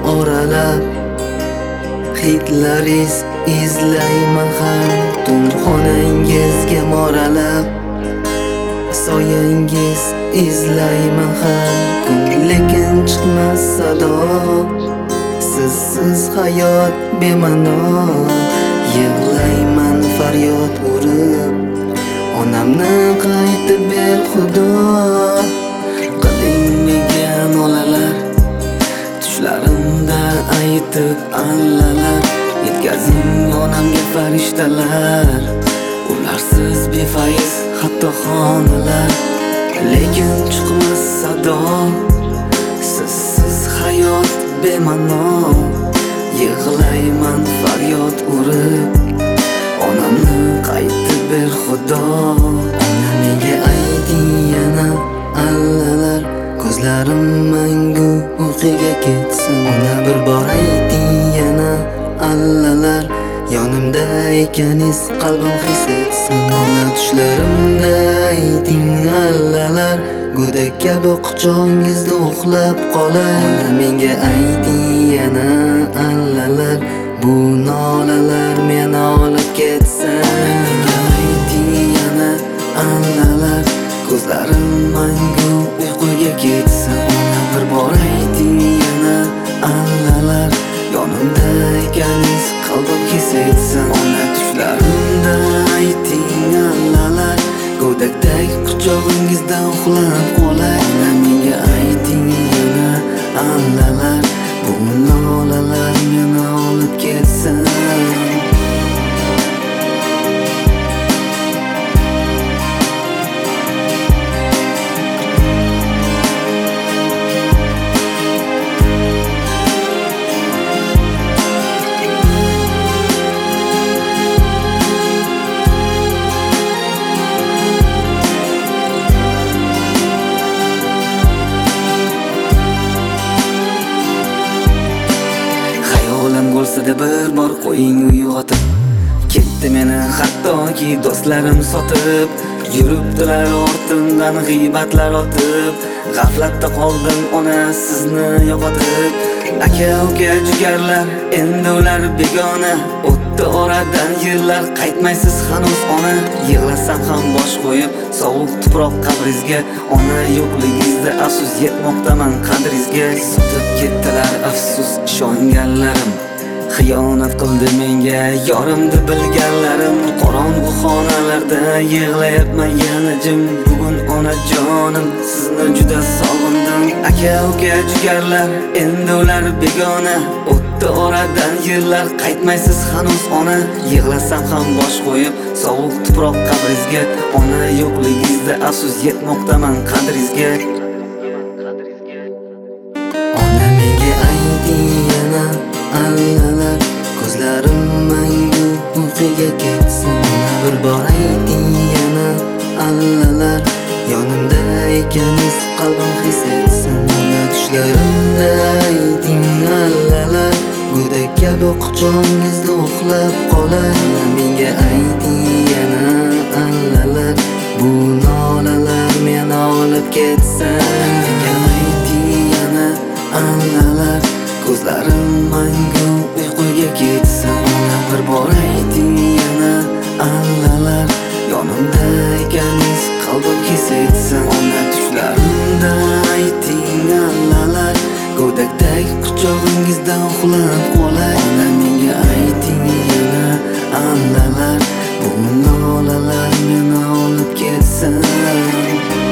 oralab, hidlaringiz izlayman ham tunxonangizga moralab, soyangiz izlayman ham lekin chiqmas sado. Sizsiz hayot bema'no, yig'layman faryod urib, onamni qaytib ber Xudo. Qiling menga nolalar, tushlarimda aytib allalar, yetkazing onamga farishtalar. Ularsiz befayz hatto xonalar, lekin chiqmas sado. Sizsiz hayot bema'no, yig'layman faryod urib, onamni qaytib ber Xudo. Ona menga ayting yana allalar, ko'zlarim mangu uyquga ketsin. Ona bir bor ayting yana allalar, yonimda ekaningiz qalbim his etsin. Ona tushlarimda ayting allalar, go'dak kabi quchog'ingizda uxlab qolay. Ona menga ayting yana allalar, bu nolalar meni olib ketsin. Ona menga ayting yana allalar, ko'zlarim mangu uyquga ketsin. Ona bir bor ayting yana allalar, yonimda ekaningiz qalbim his etsin. Ona tushlarimda ayting allalar, go'dakdek quchog'ingizda uxlab qolay. Ona menga ayting yana allalar, bu nolalar meni olib ketsin. Bo'lsa-da bir bor qo'ying uyg'otib, ketdi meni hattoki do'stlarim sotib. Yuribdilar ortimdan g'iybatlar otib, g'aflatda qoldim ona sizni yo'qotib. Aka uka jigarlar, endi ular begona, o'tdi oradan yillar, qaytmaysiz hanuz ona. Yig'lasam ham bosh qo'yib sovuq tuproq qabringizga, ona yo'qligingizda afsus yetmoqdaman qadringizga. Sotib ketdilar afsus ishonganlarim, xiyonat qildi menga yorimni bilganlarim. Qorong'u xonalarda yig'layapman yana jim, bugun onajonim sizni juda sog'indim. Aka uka jigarlar, endi ular begona, o'tdi oradan yillar, qaytmaysiz hanuz ona. Yig'lasam ham bosh qo'yib sovuq tuproq qabringizga, ona yo'qligingizda afsus yetmoqdaman qadringizga. Ona menga ayting yana allalar, ko'zlarim mangu uyquga ketsin. Ona bir bor ayting yana allalar, yonimda ekaningiz qalbim his etsin. Ona tushlarimda ayting allalar, go'dak kabi quchog'ingizda uxlab qolay. Ona menga ayting yana allalar, bu nolalar meni olib ketsin. Menga ayting yana allalar, ko'zlarim mangu uyquga ketsin. Ona bir bor ayting yana allalar, yonimda ekaningiz qalbim his etsin. Ona tushlarimda ayting allalar, go'dakdek quchog'ingizda uxlab qolay. Ona menga ayting yana allalar, bu nolalar meni olib ketsin.